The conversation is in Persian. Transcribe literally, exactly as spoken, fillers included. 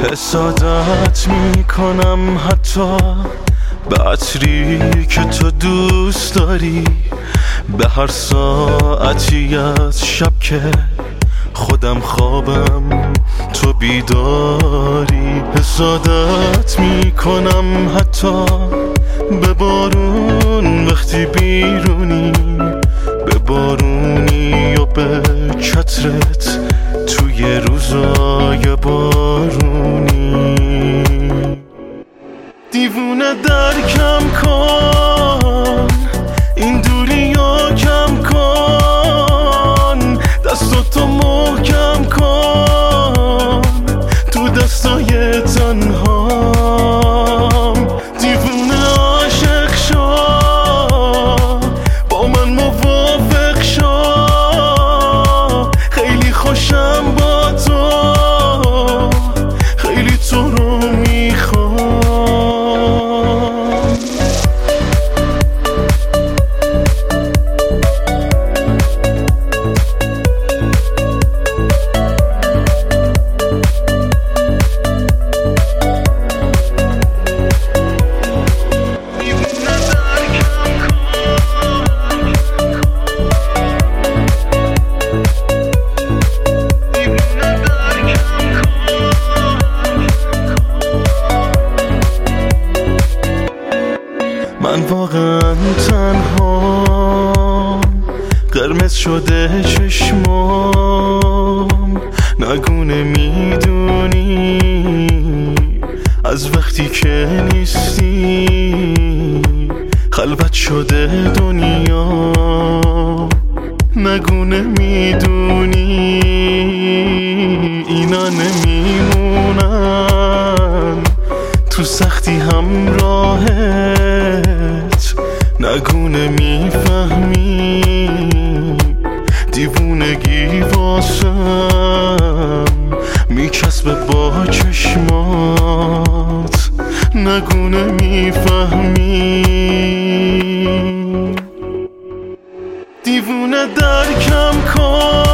حسادت میکنم حتی به عطری که تو دوست داری، به هر ساعتی از شب که خودم خوابم تو بیداری. حسادت میکنم حتی به بارون وقتی بیرونی، به بارونی و به چترت توی روزای بارونی. دیوونه درکم کن این دوریو کم کن، دستاتو محکم کن تو دستای تنهام. دیوونه عاشق شو با من موافق شو، خیلی خوشم با تو، خیلی تو رو میخوام. من واقعا تنها، قرمز شده چشمام، نگونه میدونی از وقتی که نیستی خلوت شده دنیا. نگونه میدونی اینا نمیمونن تو سختی همراهت، نگونه میفهمی دیوونگی واسم میچسبه با چشمات، نگونه میفهمی. دیوونه درکم کن